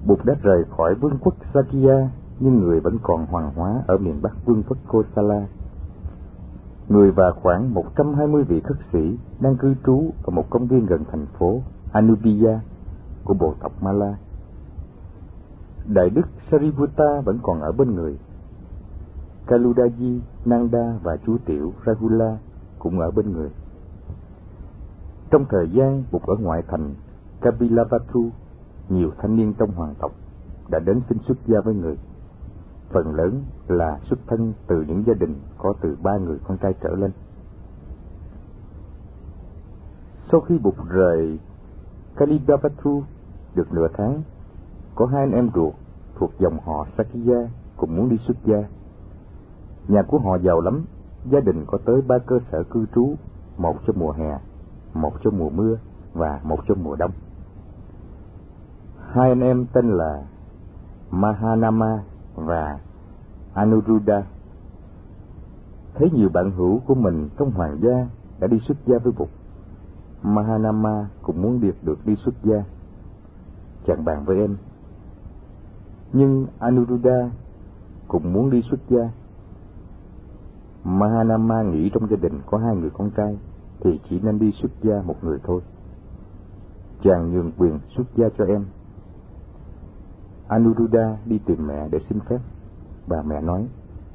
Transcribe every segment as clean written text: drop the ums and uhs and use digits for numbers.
Bụt đã rời khỏi vương quốc Sakya, nhưng người vẫn còn hoàng hóa ở miền Bắc vương quốc Kosala. Người và khoảng 120 vị khất sĩ đang cư trú ở một công viên gần thành phố Anubiya của bộ tộc Mala. Đại đức Sariputta vẫn còn ở bên người. Kaludaji, Nanda và chú tiểu Rahula cũng ở bên người. Trong thời gian Bụt ở ngoại thành Kapilavatthu, nhiều thanh niên trong hoàng tộc đã đến xin xuất gia với người. Phần lớn là xuất thân từ những gia đình có từ 3 người con trai trở lên. Sau khi Bụt rời Kapilavatthu được nửa tháng, có 2 anh em ruột thuộc dòng họ Sakya cùng muốn đi xuất gia. Nhà của họ giàu lắm, gia đình có tới 3 cơ sở cư trú, một cho mùa hè, một cho mùa mưa và một cho mùa đông. 2 anh em tên là Mahanama và Anuruddha. Thấy nhiều bạn hữu của mình trong hoàng gia đã đi xuất gia với Bụt, Mahanama cũng muốn được đi xuất gia. Chàng bàn với em. Nhưng Anuruddha cũng muốn đi xuất gia. Mahanama nghĩ trong gia đình có 2 người con trai thì chỉ nên đi xuất gia một người thôi. Chàng nhường quyền xuất gia cho em. Anuruddha đi tìm mẹ để xin phép. Bà mẹ nói: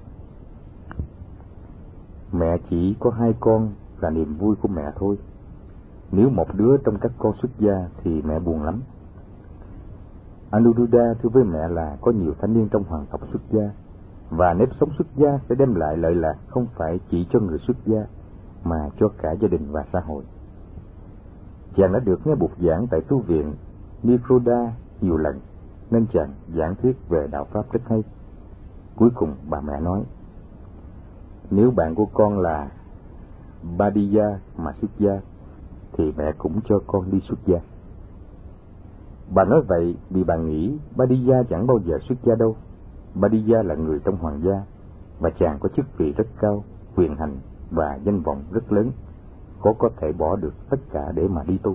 mẹ chỉ có 2 con là niềm vui của mẹ thôi. Nếu một đứa trong các con xuất gia thì mẹ buồn lắm. Anuruddha thưa với mẹ là có nhiều thanh niên trong hoàng tộc xuất gia, và nếp sống xuất gia sẽ đem lại lợi lạc không phải chỉ cho người xuất gia mà cho cả gia đình và xã hội. Chàng đã được nghe Bụt giảng tại tu viện Nikroda nhiều lần, nên chàng giảng thuyết về đạo pháp rất hay. Cuối cùng bà mẹ nói: nếu bạn của con là Badiya mà xuất gia thì mẹ cũng cho con đi xuất gia. Bà nói vậy vì bà nghĩ Badiya chẳng bao giờ xuất gia đâu. Badiya là người trong hoàng gia, và chàng có chức vị rất cao, quyền hành và danh vọng rất lớn, khó có thể bỏ được tất cả để mà đi tu.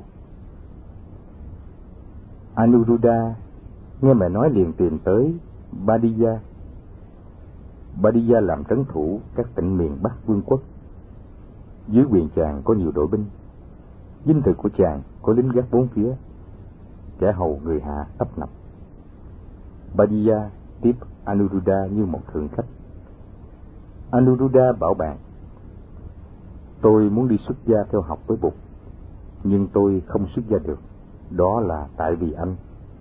Anuruddha nghe mẹ nói liền tìm tới Badiya. Badiya làm trấn thủ các tỉnh miền Bắc vương quốc. Dưới quyền chàng có nhiều đội binh. Dinh thự của chàng có lính gác 4 phía, kẻ hầu người hạ tấp nập. Badiya tiếp Anuruddha như một thượng khách. Anuruddha bảo bạn: tôi muốn đi xuất gia theo học với Bụt, nhưng tôi không xuất gia được. Đó là tại vì anh.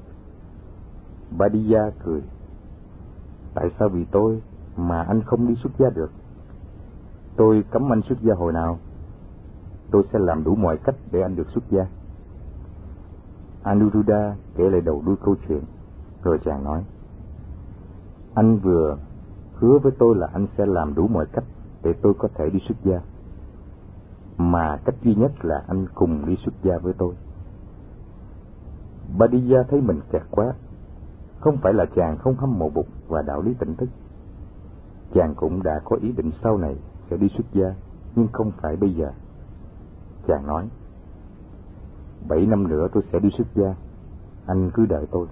Badiya cười: tại sao vì tôi mà anh không đi xuất gia được? Tôi cấm anh xuất gia hồi nào? Tôi sẽ làm đủ mọi cách để anh được xuất gia. Anuruddha kể lại đầu đuôi câu chuyện, rồi chàng nói: anh vừa hứa với tôi là anh sẽ làm đủ mọi cách để tôi có thể đi xuất gia, mà cách duy nhất là anh cùng đi xuất gia với tôi. Badiya thấy mình kẹt quá. Không phải là chàng không hâm mộ Bụt và đạo lý tỉnh thức. Chàng cũng đã có ý định sau này sẽ đi xuất gia, nhưng không phải bây giờ. Chàng nói: 7 năm nữa tôi sẽ đi xuất gia, anh cứ đợi tôi.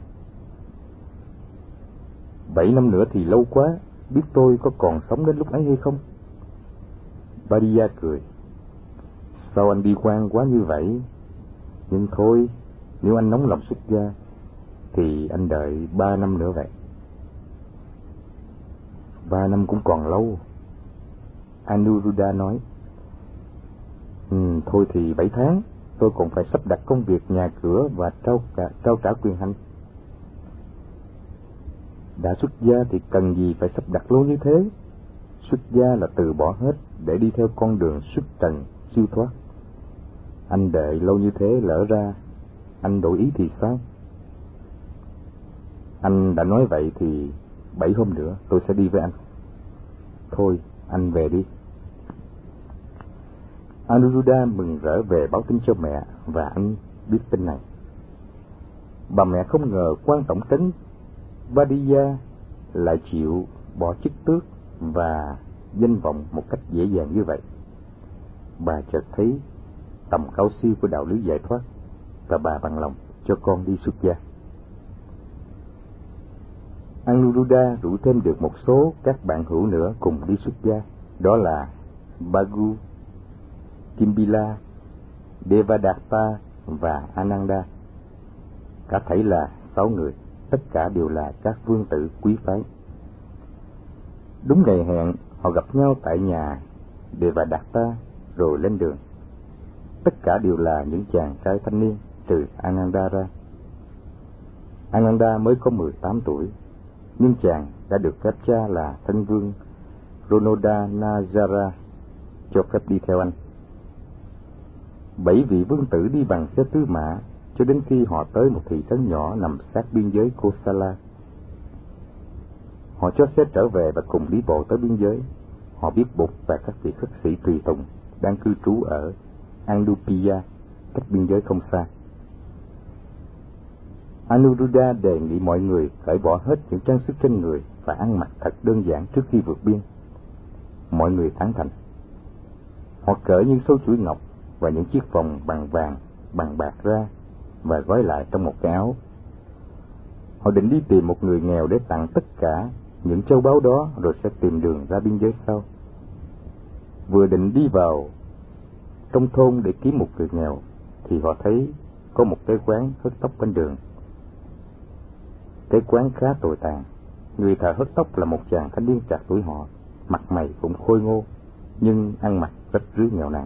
7 năm nữa thì lâu quá, biết tôi có còn sống đến lúc ấy hay không? Badiya cười: sao anh bi quan quá như vậy? Nhưng thôi, nếu anh nóng lòng xuất gia thì anh đợi 3 năm nữa vậy. 3 năm cũng còn lâu. Anuruddha nói: thôi thì 7 tháng, tôi còn phải sắp đặt công việc nhà cửa và trao trả quyền hành. Đã xuất gia thì cần gì phải sắp đặt lâu như thế? Xuất gia là từ bỏ hết để đi theo con đường xuất trần siêu thoát. Anh đợi lâu như thế, lỡ ra anh đổi ý thì sao? Anh đã nói vậy thì 7 hôm nữa tôi sẽ đi với anh. Thôi, anh về đi. Anuruddha mừng rỡ về báo tin cho mẹ, và anh biết tin này. Bà mẹ không ngờ quan tổng trấn Badiya lại chịu bỏ chức tước và danh vọng một cách dễ dàng như vậy. Bà chợt thấy tầm cao siêu của đạo lý giải thoát, và bà bằng lòng cho con đi xuất gia. Anuruddha rủ thêm được một số các bạn hữu nữa cùng đi xuất gia, đó là Bhagu, Kimbila, Devadatta và Ananda. Cả thảy là 6 người, tất cả đều là các vương tử quý phái. Đúng ngày hẹn, họ gặp nhau tại nhà Devadatta rồi lên đường. Tất cả đều là những chàng trai thanh niên, trừ Ananda ra. Ananda mới có 18 tuổi, nhưng chàng đã được phép cha là thân vương Ronodanajara cho phép đi theo anh. 7 vị vương tử đi bằng xe tứ mã cho đến khi họ tới một thị trấn nhỏ nằm sát biên giới Kosala. Họ cho xe trở về và cùng đi bộ tới biên giới. Họ biết Bụt và các vị khất sĩ tùy tùng đang cư trú ở Andupiya, cách biên giới không xa. Anuruddha đề nghị mọi người cởi bỏ hết những trang sức trên người và ăn mặc thật đơn giản trước khi vượt biên. Mọi người tán thành. Họ cởi những sâu chuỗi ngọc và những chiếc vòng bằng vàng, bằng bạc ra và gói lại trong một cái áo. Họ định đi tìm một người nghèo để tặng tất cả những châu báu đó rồi sẽ tìm đường ra biên giới sau. Vừa định đi vào trong thôn để kiếm một người nghèo thì họ thấy có một cái quán hớt tóc bên đường. Cái quán khá tồi tàn. Người thợ hớt tóc là một chàng thanh niên trạc tuổi họ, mặt mày cũng khôi ngô nhưng ăn mặc rất rứa nghèo nàn.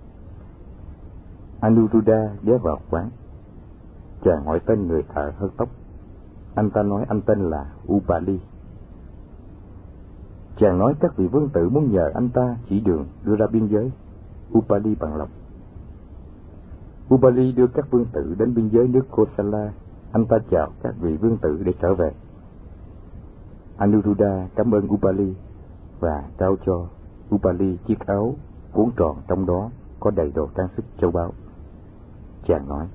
Anuruddha ghé vào quán. Chàng hỏi tên người thợ hớt tóc. Anh ta nói anh tên là Upali. Chàng nói các vị vương tử muốn nhờ anh ta chỉ đường đưa ra biên giới. Upali bằng lòng. Upali đưa các vương tử đến biên giới nước Kosala. Anh ta chào các vị vương tử để trở về. Anuruddha cảm ơn Upali và trao cho Upali chiếc áo cuốn tròn, trong đó có đầy đồ trang sức châu báu. Chàng nói: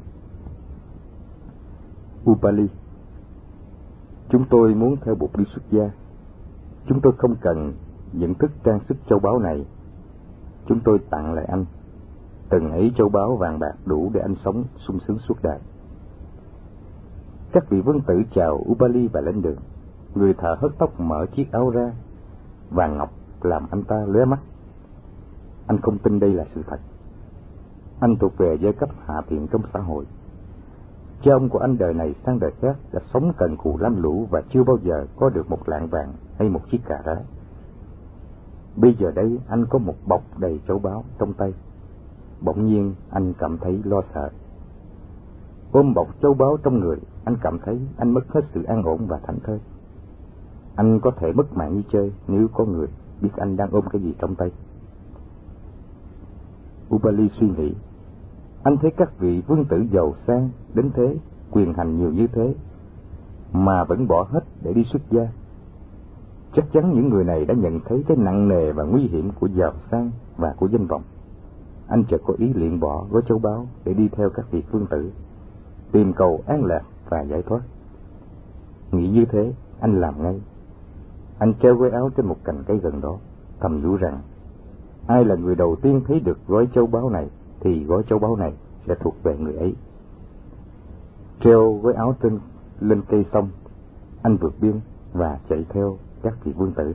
Upali, chúng tôi muốn theo Bụt đi xuất gia. Chúng tôi không cần những thức trang sức châu báu này. Chúng tôi tặng lại anh. Từng ấy châu báu vàng bạc đủ để anh sống sung sướng suốt đời. Các vị vương tử chào Upali và lên đường. Người thợ hớt tóc mở chiếc áo ra. Vàng ngọc làm anh ta lóe mắt. Anh không tin đây là sự thật. Anh thuộc về giai cấp hạ thiện trong xã hội. Cha ông của anh đời này sang đời khác đã sống cần cù lam lũ và chưa bao giờ có được một lạng vàng hay một chiếc cà rá. Bây giờ đây anh có một bọc đầy châu báu trong tay. Bỗng nhiên anh cảm thấy lo sợ. Ôm bọc châu báu trong người, anh cảm thấy anh mất hết sự an ổn và thảnh thơi. Anh có thể mất mạng như chơi nếu có người biết anh đang ôm cái gì trong tay. Upali suy nghĩ. Anh thấy các vị vương tử giàu sang đến thế, quyền hành nhiều như thế, mà vẫn bỏ hết để đi xuất gia. Chắc chắn những người này đã nhận thấy cái nặng nề và nguy hiểm của giàu sang và của danh vọng. Anh chợt có ý liệng bỏ gói châu báu để đi theo các vị vương tử, tìm cầu an lạc và giải thoát. Nghĩ như thế, anh làm ngay. Anh treo gói áo trên một cành cây gần đó, thầm nhủ rằng ai là người đầu tiên thấy được gói châu báu này thì gói châu báu này sẽ thuộc về người ấy. Treo gói áo lên cây xong, anh vượt biên và chạy theo các vị vương tử.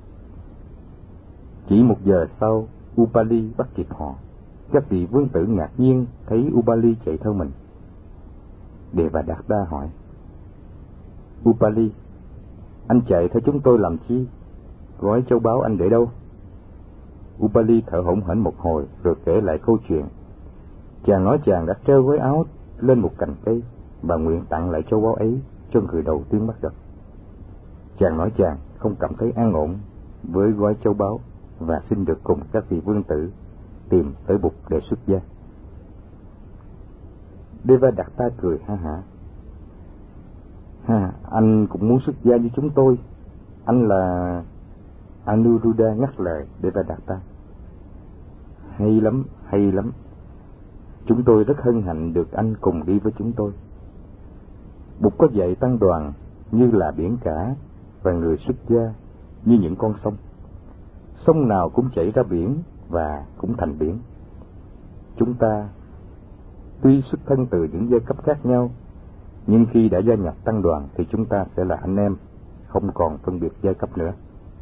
Chỉ 1 giờ sau, Upali bắt kịp họ. Các vị vương tử ngạc nhiên thấy Upali chạy theo mình. Devadatta hỏi: Upali, anh chạy theo chúng tôi làm chi? Gói châu báu anh để đâu? Upali thở hổn hển một hồi rồi kể lại câu chuyện. Chàng nói chàng đã treo gói áo lên một cành cây và nguyện tặng lại châu báu ấy cho người đầu tiên bắt gặp. Chàng nói chàng không cảm thấy an ổn với gói châu báu và xin được cùng các vị vương tử tìm tới Bụt để xuất gia. Devadatta cười ha hả. Anh cũng muốn xuất gia như chúng tôi. Anh là... Anuruddha ngắt lời Devadatta. Hay lắm. Chúng tôi rất hân hạnh được anh cùng đi với chúng tôi. Bụt có dạy tăng đoàn như là biển cả và người xuất gia như những con sông. Sông nào cũng chảy ra biển và cũng thành biển. Chúng ta tuy xuất thân từ những giai cấp khác nhau, nhưng khi đã gia nhập tăng đoàn thì chúng ta sẽ là anh em, không còn phân biệt giai cấp nữa.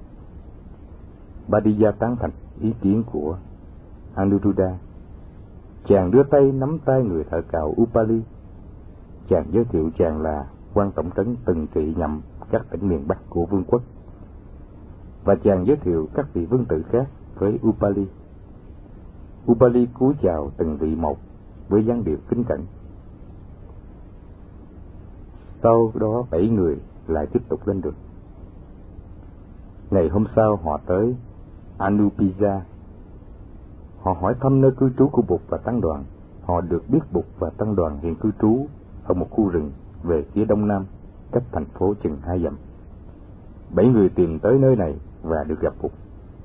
Badiya tán thành ý kiến của Anuruddha. Chàng đưa tay nắm tay người thợ cạo Upali. Chàng giới thiệu chàng là quan tổng trấn từng trị nhậm các tỉnh miền Bắc của vương quốc, và chàng giới thiệu các vị vương tử khác với Upali. Upali cúi chào từng vị một với dáng điệu kính cẩn. Sau đó 7 người lại tiếp tục lên đường. Ngày hôm sau họ tới Anupiya. Họ hỏi thăm nơi cư trú của Bụt và tăng đoàn. Họ được biết Bụt và tăng đoàn hiện cư trú ở một khu rừng về phía đông nam, cách thành phố chừng 2 dặm. 7 người tìm tới nơi này và được gặp Bụt.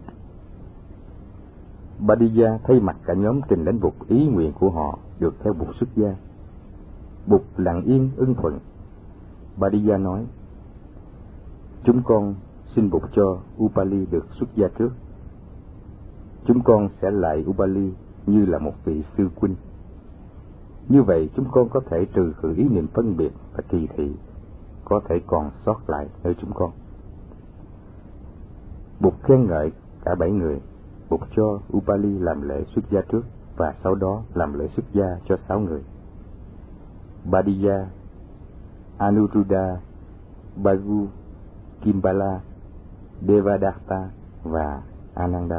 Badiya thay mặt cả nhóm trình đến Bụt ý nguyện của họ được theo Bụt xuất gia. Bụt lặng yên ưng thuận. Badiya nói: chúng con xin Bụt cho Upali được xuất gia trước. Chúng con sẽ lại Upali như là một vị sư huynh. Như vậy chúng con có thể trừ khử ý niệm phân biệt và kỳ thị có thể còn sót lại nơi chúng con. Bụt khen ngợi cả 7 người. Bụt cho Upali làm lễ xuất gia trước và sau đó làm lễ xuất gia cho 6 người: Badiya, Anuruddha, Bhagu, Kimbala, Devadatta và Ananda.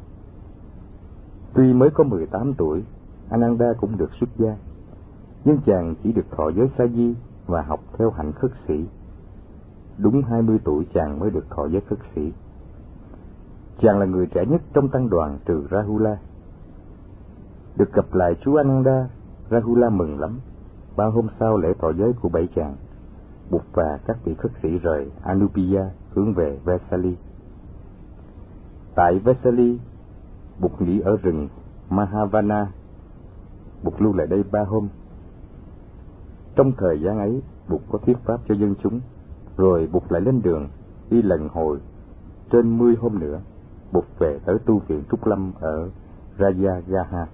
Tuy mới có 18 tuổi, Ananda cũng được xuất gia, nhưng chàng chỉ được thọ giới sa di và học theo hạnh khất sĩ. Đúng 20 tuổi chàng mới được thọ giới khất sĩ. Chàng là người trẻ nhất trong tăng đoàn trừ Rahula. Được gặp lại chú Ananda, Rahula mừng lắm. 3 hôm sau lễ thọ giới của 7 chàng, Bụt và các vị khất sĩ rời Anupiya hướng về Vesali. Tại Vesali, Bụt nghỉ ở rừng Mahavana. Bụt lưu lại đây 3 hôm. Trong thời gian ấy, Bụt có thuyết pháp cho dân chúng, rồi Bụt lại lên đường đi lần hồi. Trên 10 hôm nữa, Bụt về tới tu viện Trúc Lâm ở Rajagaha.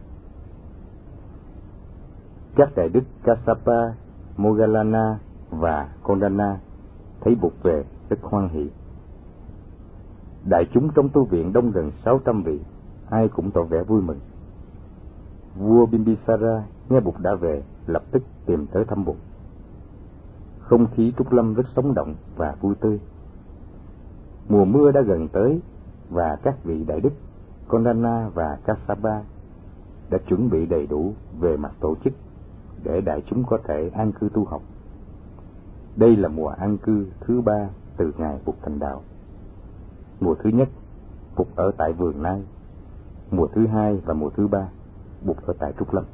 Các đại đức Kassapa, Moggallana và Kondana thấy Bụt về rất hoan hỷ. Đại chúng trong tu viện đông gần 600 vị, ai cũng tỏ vẻ vui mừng. Vua Bimbisara nghe Bụt đã về, lập tức tìm tới thăm Bụt. Không khí Trúc Lâm rất sống động và vui tươi. Mùa mưa đã gần tới, và các vị đại đức Kondana và Kassapa đã chuẩn bị đầy đủ về mặt tổ chức để đại chúng có thể an cư tu học. Đây là mùa an cư thứ 3 từ ngày Bụt thành đạo. Mùa thứ nhất, Bụt ở tại vườn Nai. Mùa thứ 2 và mùa thứ 3, Bụt ở tại Trúc Lâm.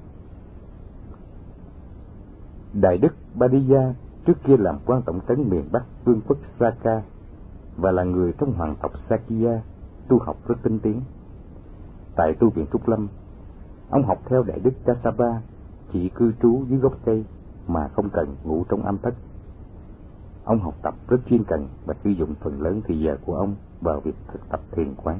Đại đức Badiya trước kia làm quan tổng trấn miền Bắc vương quốc Saka và là người trong hoàng tộc Sakya, tu học rất tinh tiến. Tại tu viện Trúc Lâm, ông học theo đại đức Kassapa, chỉ cư trú dưới gốc cây mà không cần ngủ trong am thất. Ông học tập rất chuyên cần và sử dụng phần lớn thời giờ của ông vào việc thực tập thiền quán.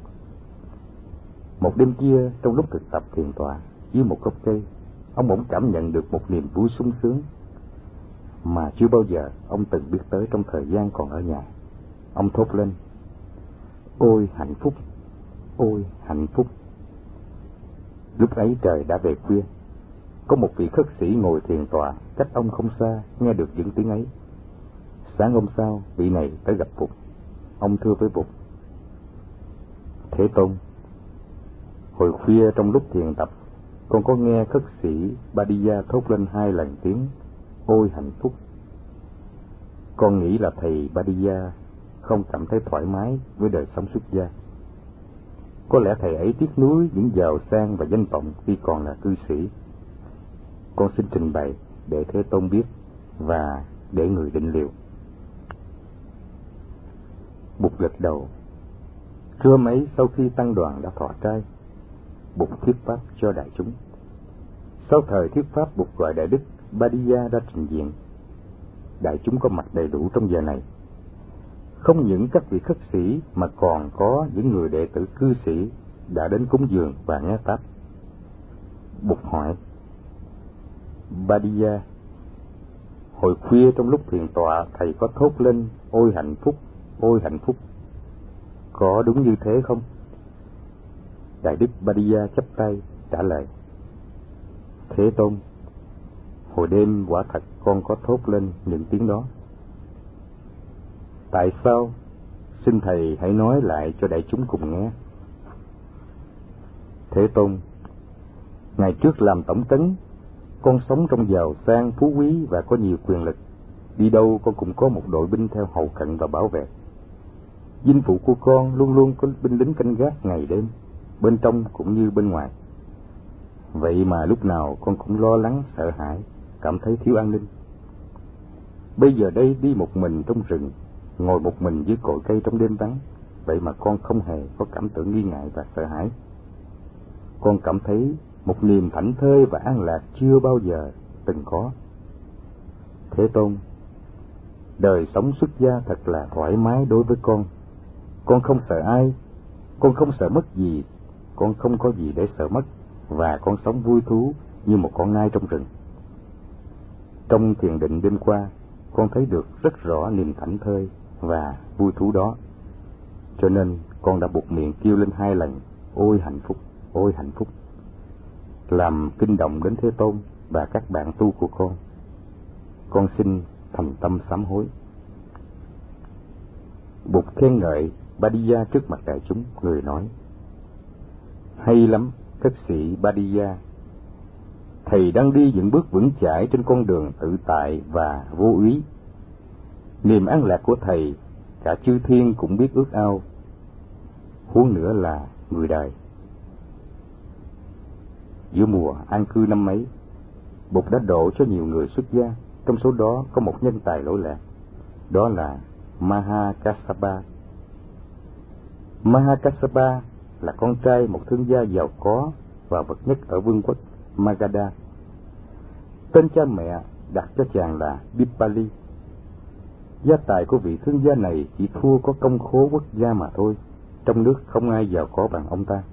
Một đêm kia, trong lúc thực tập thiền tọa dưới một gốc cây, ông bỗng cảm nhận được một niềm vui sung sướng mà chưa bao giờ ông từng biết tới trong thời gian còn ở nhà. Ông thốt lên: ôi hạnh phúc, ôi hạnh phúc. Lúc ấy trời đã về khuya. Có một vị khất sĩ ngồi thiền tọa cách ông không xa, nghe được những tiếng ấy. Sáng hôm sau, vị này tới gặp Bụt. Ông thưa với Bụt: Thế Tôn, hồi khuya trong lúc thiền tập, con có nghe khất sĩ Badiya thốt lên 2 lần tiếng ôi hạnh phúc. Con nghĩ là thầy Badiya không cảm thấy thoải mái với đời sống xuất gia. Có lẽ thầy ấy tiếc nuối những giàu sang và danh vọng khi còn là cư sĩ. Con xin trình bày để Thế Tôn biết và để người định liệu. Bụt gật đầu. Trưa mấy sau khi tăng đoàn đã thọ trai, Bụt thuyết pháp cho đại chúng. Sau thời thuyết pháp, Bụt gọi đại đức Badiya ra trình diện. Đại chúng có mặt đầy đủ trong giờ này. Không những các vị khất sĩ mà còn có những người đệ tử cư sĩ đã đến cúng dường và nghe pháp. Bụt hỏi: Badiya, Hồi khuya trong lúc thiền tọa, thầy có thốt lên: ôi hạnh phúc, ôi hạnh phúc. Có đúng như thế không? Đại đức Badiya chắp tay trả lời: Thế Tôn, hồi đêm quả thật con có thốt lên những tiếng đó. Tại sao? Xin thầy hãy nói lại cho đại chúng cùng nghe. Thế Tôn, ngày trước làm tổng trấn, con sống trong giàu sang phú quý và có nhiều quyền lực. Đi đâu con cũng có một đội binh theo hầu cận và bảo vệ. Dinh phụ của con luôn luôn có binh lính canh gác ngày đêm, bên trong cũng như bên ngoài. Vậy mà lúc nào con cũng lo lắng, sợ hãi, cảm thấy thiếu an ninh. Bây giờ đây đi một mình trong rừng, ngồi một mình dưới cội cây trong đêm vắng, vậy mà con không hề có cảm tưởng nghi ngại và sợ hãi. Con cảm thấy một niềm thảnh thơi và an lạc chưa bao giờ từng có. Thế Tôn, đời sống xuất gia thật là thoải mái đối với con. Con không sợ ai, con không sợ mất gì, con không có gì để sợ mất, và con sống vui thú như một con nai trong rừng. Trong thiền định đêm qua, con thấy được rất rõ niềm thảnh thơi và vui thú đó. Cho nên con đã buột miệng kêu lên 2 lần: ôi hạnh phúc, ôi hạnh phúc, làm kinh động đến Thế Tôn và các bạn tu của con. Con xin thành tâm sám hối. Bụt khen ngợi Badiya trước mặt đại chúng, người nói: hay lắm, cất sĩ Badiya. Thầy đang đi những bước vững chãi trên con đường tự tại và vô úy. Niềm an lạc của thầy, cả chư thiên cũng biết ước ao, huống nữa là người đời. Giữa mùa an cư năm ấy, Bụt đã độ cho nhiều người xuất gia, trong số đó có một nhân tài lỗi lạc, đó là Mahakassapa. Mahakassapa là con trai một thương gia giàu có và bậc nhất ở vương quốc Magadha. Tên cha mẹ đặt cho chàng là Dipali. Gia tài của vị thương gia này chỉ thua có công khố quốc gia mà thôi, trong nước không ai giàu có bằng ông ta.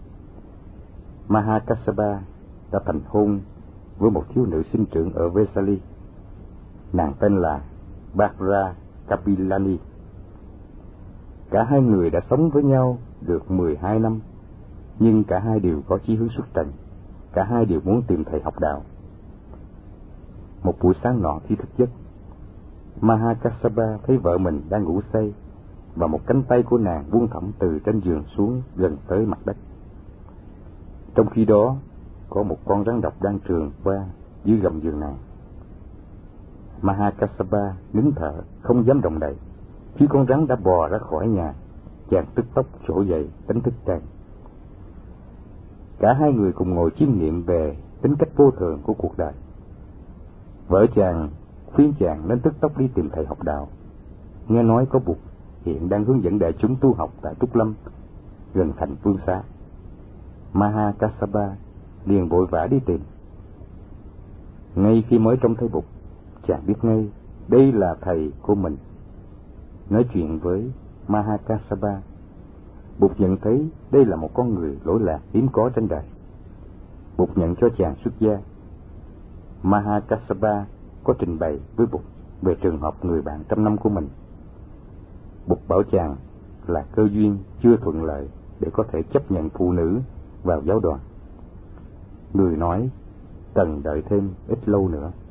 Mahakassapa đã thành hôn với một thiếu nữ sinh trưởng ở Vesali. Nàng tên là Bhadra Kapilani. Cả hai người đã sống với nhau được 12 năm, nhưng cả hai đều có chí hướng xuất trần. Cả hai đều muốn tìm thầy học đạo. Một buổi sáng nọ khi thức giấc, Mahakassapa thấy vợ mình đang ngủ say, và một cánh tay của nàng buông thõng từ trên giường xuống gần tới mặt đất. Trong khi đó, có một con rắn độc đang trườn qua dưới gầm giường nàng. Mahakassapa nín thở, không dám động đậy. Khi con rắn đã bò ra khỏi nhà, chàng tức tốc trỗi dậy đánh thức chàng. Cả hai người cùng ngồi chiêm nghiệm về tính cách vô thường của cuộc đời. Vợ chàng khuyên chàng nên tức tốc đi tìm thầy học đạo. Nghe nói có Bụt hiện đang hướng dẫn đại chúng tu học tại Trúc Lâm, gần thành Phương Xá. Mahakassapa liền vội vã đi tìm. Ngay khi mới trông thấy Bụt, chàng biết ngay đây là thầy của mình. Nói chuyện với Mahakassapa, Bụt nhận thấy đây là một con người lỗi lạc hiếm có trên đời. Bụt nhận cho chàng xuất gia. Mahakassapa có trình bày với Bụt về trường hợp người bạn trăm năm của mình. Bụt bảo chàng là cơ duyên chưa thuận lợi để có thể chấp nhận phụ nữ vào giáo đoàn. Người nói cần đợi thêm ít lâu nữa.